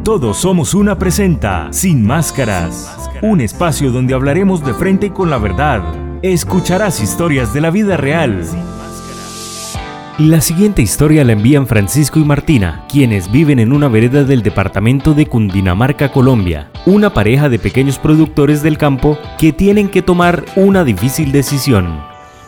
Todos Somos Una presenta Sin Máscaras, un espacio donde hablaremos de frente con la verdad. Escucharás historias de la vida real. La siguiente historia la envían Francisco y Martina, quienes viven en una vereda del departamento de Cundinamarca, Colombia. Una pareja de pequeños productores del campo que tienen que tomar una difícil decisión.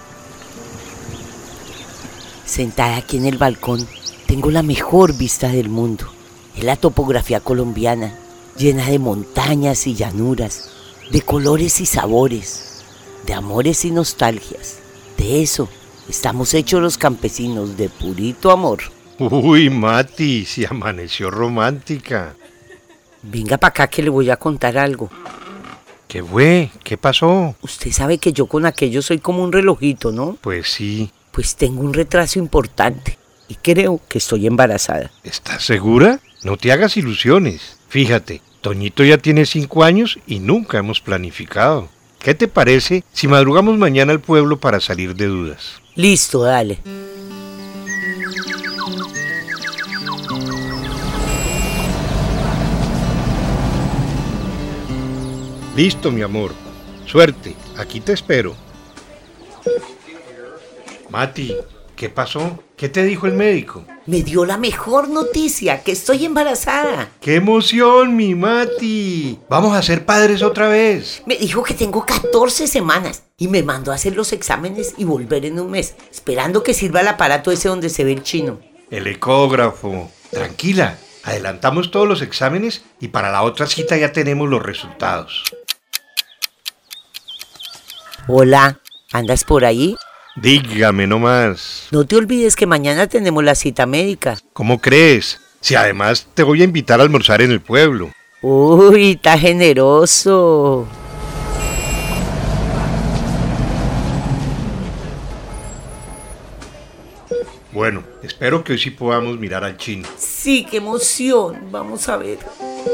Sentada aquí en el balcón, tengo la mejor vista del mundo. Es la topografía colombiana, llena de montañas y llanuras, de colores y sabores, de amores y nostalgias. De eso estamos hechos los campesinos, de purito amor. Uy, Mati, si amaneció romántica. Venga para acá que le voy a contar algo. ¿Qué fue? ¿Qué pasó? Usted sabe que yo con aquello soy como un relojito, ¿no? Pues sí. Pues tengo un retraso importante y creo que estoy embarazada. ¿Estás segura? No te hagas ilusiones. Fíjate, Toñito ya tiene 5 años y nunca hemos planificado. ¿Qué te parece si madrugamos mañana al pueblo para salir de dudas? Listo, dale. Listo, mi amor. Suerte, aquí te espero. Mati, ¿qué pasó? ¿Qué te dijo el médico? Me dio la mejor noticia, que estoy embarazada. ¡Qué emoción, mi Mati! ¡Vamos a ser padres otra vez! Me dijo que tengo 14 semanas y me mandó a hacer los exámenes y volver en un mes, esperando que sirva el aparato ese donde se ve el chino. El ecógrafo. Tranquila, adelantamos todos los exámenes y para la otra cita ya tenemos los resultados. Hola, ¿andas por ahí? Dígame nomás. No te olvides que mañana tenemos la cita médica. ¿Cómo crees? Si además te voy a invitar a almorzar en el pueblo. Uy, está generoso. Bueno, espero que hoy sí podamos mirar al chino. Sí, qué emoción. Vamos a ver.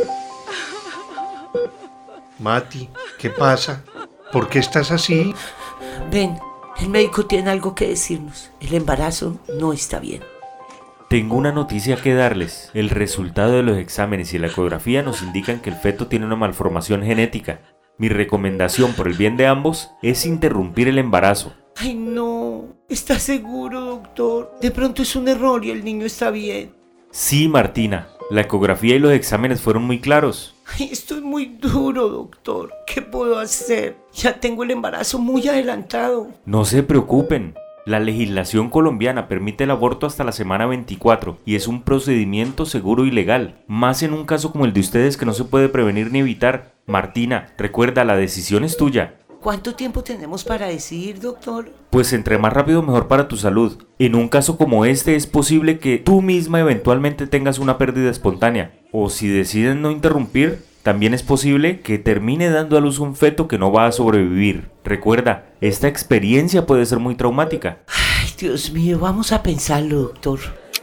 Mati, ¿qué pasa? ¿Por qué estás así? Ven, el médico tiene algo que decirnos. El embarazo no está bien. Tengo una noticia que darles. El resultado de los exámenes y la ecografía nos indican que el feto tiene una malformación genética. Mi recomendación por el bien de ambos es interrumpir el embarazo. Ay, no. ¿Estás seguro, doctor? De pronto es un error y el niño está bien. Sí, Martina. La ecografía y los exámenes fueron muy claros. Ay, esto es muy duro, doctor. ¿Qué puedo hacer? Ya tengo el embarazo muy adelantado. No se preocupen. La legislación colombiana permite el aborto hasta la semana 24 y es un procedimiento seguro y legal, más en un caso como el de ustedes que no se puede prevenir ni evitar. Martina, recuerda, la decisión es tuya. ¿Cuánto tiempo tenemos para decidir, doctor? Pues entre más rápido mejor para tu salud. En un caso como este es posible que tú misma eventualmente tengas una pérdida espontánea. O si deciden no interrumpir, también es posible que termine dando a luz un feto que no va a sobrevivir. Recuerda, esta experiencia puede ser muy traumática. Ay, Dios mío, vamos a pensarlo, doctor.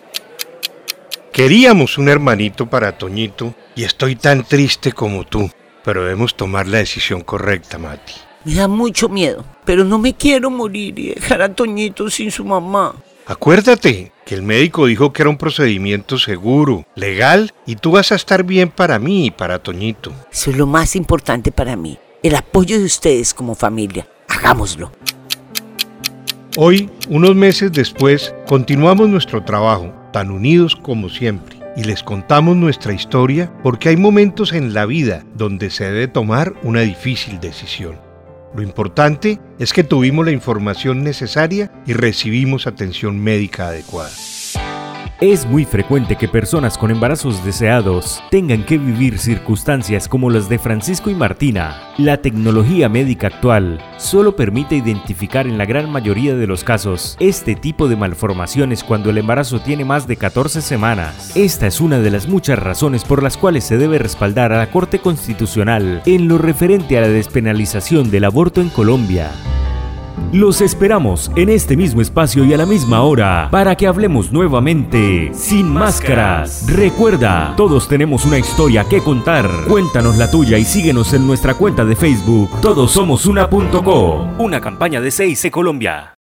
Queríamos un hermanito para Toñito y estoy tan triste como tú. Pero debemos tomar la decisión correcta, Mati. Me da mucho miedo, pero no me quiero morir y dejar a Toñito sin su mamá. Acuérdate que el médico dijo que era un procedimiento seguro, legal, y tú vas a estar bien para mí y para Toñito. Eso es lo más importante para mí, el apoyo de ustedes como familia. Hagámoslo. Hoy, unos meses después, continuamos nuestro trabajo, tan unidos como siempre, y les contamos nuestra historia porque hay momentos en la vida donde se debe tomar una difícil decisión. Lo importante es que tuvimos la información necesaria y recibimos atención médica adecuada. Es muy frecuente que personas con embarazos deseados tengan que vivir circunstancias como las de Francisco y Martina. La tecnología médica actual solo permite identificar en la gran mayoría de los casos este tipo de malformaciones cuando el embarazo tiene más de 14 semanas. Esta es una de las muchas razones por las cuales se debe respaldar a la Corte Constitucional en lo referente a la despenalización del aborto en Colombia. Los esperamos en este mismo espacio y a la misma hora para que hablemos nuevamente sin máscaras. Recuerda, todos tenemos una historia que contar. Cuéntanos la tuya y síguenos en nuestra cuenta de Facebook. Todossomosuna.co, una campaña de CIC Colombia.